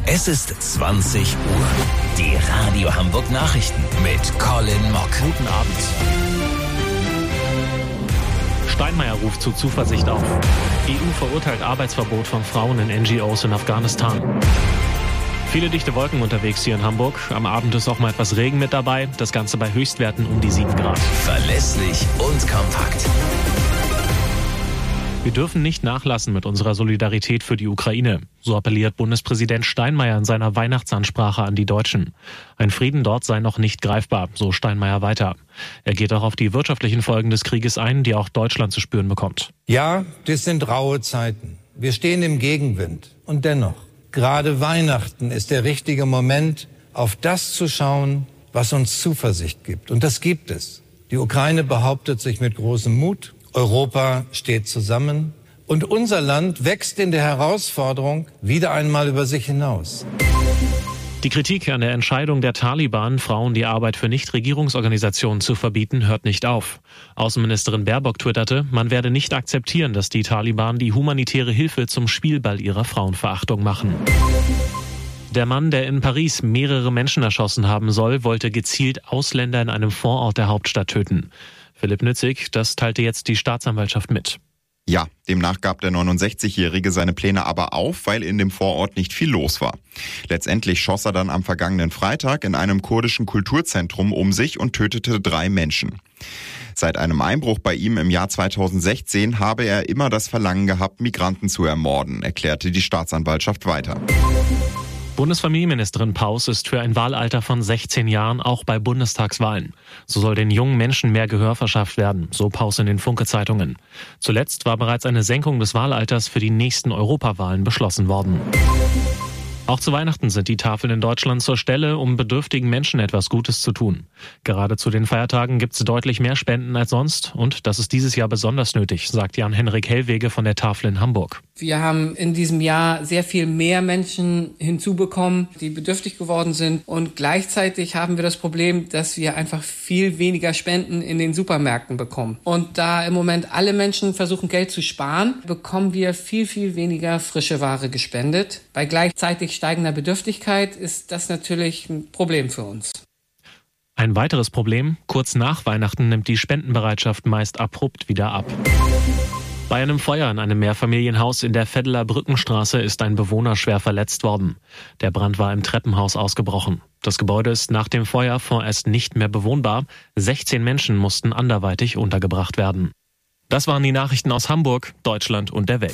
Es ist 20 Uhr. Die Radio Hamburg Nachrichten mit Colin Mock. Guten Abend. Steinmeier ruft zu Zuversicht auf. EU verurteilt Arbeitsverbot von Frauen in NGOs in Afghanistan. Viele dichte Wolken unterwegs hier in Hamburg. Am Abend ist auch mal etwas Regen mit dabei. Das Ganze bei Höchstwerten um die 7 Grad. Verlässlich und kompakt. Wir dürfen nicht nachlassen mit unserer Solidarität für die Ukraine. So appelliert Bundespräsident Steinmeier in seiner Weihnachtsansprache an die Deutschen. Ein Frieden dort sei noch nicht greifbar, so Steinmeier weiter. Er geht auch auf die wirtschaftlichen Folgen des Krieges ein, die auch Deutschland zu spüren bekommt. Ja, das sind raue Zeiten. Wir stehen im Gegenwind. Und dennoch, gerade Weihnachten ist der richtige Moment, auf das zu schauen, was uns Zuversicht gibt. Und das gibt es. Die Ukraine behauptet sich mit großem Mut. Europa steht zusammen und unser Land wächst in der Herausforderung wieder einmal über sich hinaus. Die Kritik an der Entscheidung der Taliban, Frauen die Arbeit für Nichtregierungsorganisationen zu verbieten, hört nicht auf. Außenministerin Baerbock twitterte, man werde nicht akzeptieren, dass die Taliban die humanitäre Hilfe zum Spielball ihrer Frauenverachtung machen. Der Mann, der in Paris mehrere Menschen erschossen haben soll, wollte gezielt Ausländer in einem Vorort der Hauptstadt töten. Philipp Nützig, das teilte jetzt die Staatsanwaltschaft mit. Ja, demnach gab der 69-Jährige seine Pläne aber auf, weil in dem Vorort nicht viel los war. Letztendlich schoss er dann am vergangenen Freitag in einem kurdischen Kulturzentrum um sich und tötete 3 Menschen. Seit einem Einbruch bei ihm im Jahr 2016 habe er immer das Verlangen gehabt, Migranten zu ermorden, erklärte die Staatsanwaltschaft weiter. Bundesfamilienministerin Paus ist für ein Wahlalter von 16 Jahren auch bei Bundestagswahlen. So soll den jungen Menschen mehr Gehör verschafft werden, so Paus in den Funke-Zeitungen. Zuletzt war bereits eine Senkung des Wahlalters für die nächsten Europawahlen beschlossen worden. Auch zu Weihnachten sind die Tafeln in Deutschland zur Stelle, um bedürftigen Menschen etwas Gutes zu tun. Gerade zu den Feiertagen gibt es deutlich mehr Spenden als sonst und das ist dieses Jahr besonders nötig, sagt Jan-Henrik Hellwege von der Tafel in Hamburg. Wir haben in diesem Jahr sehr viel mehr Menschen hinzubekommen, die bedürftig geworden sind und gleichzeitig haben wir das Problem, dass wir einfach viel weniger Spenden in den Supermärkten bekommen. Und da im Moment alle Menschen versuchen, Geld zu sparen, bekommen wir viel, viel weniger frische Ware gespendet. Bei gleichzeitig steigender Bedürftigkeit ist das natürlich ein Problem für uns. Ein weiteres Problem, kurz nach Weihnachten nimmt die Spendenbereitschaft meist abrupt wieder ab. Bei einem Feuer in einem Mehrfamilienhaus in der Veddeler Brückenstraße ist ein Bewohner schwer verletzt worden. Der Brand war im Treppenhaus ausgebrochen. Das Gebäude ist nach dem Feuer vorerst nicht mehr bewohnbar. 16 Menschen mussten anderweitig untergebracht werden. Das waren die Nachrichten aus Hamburg, Deutschland und der Welt.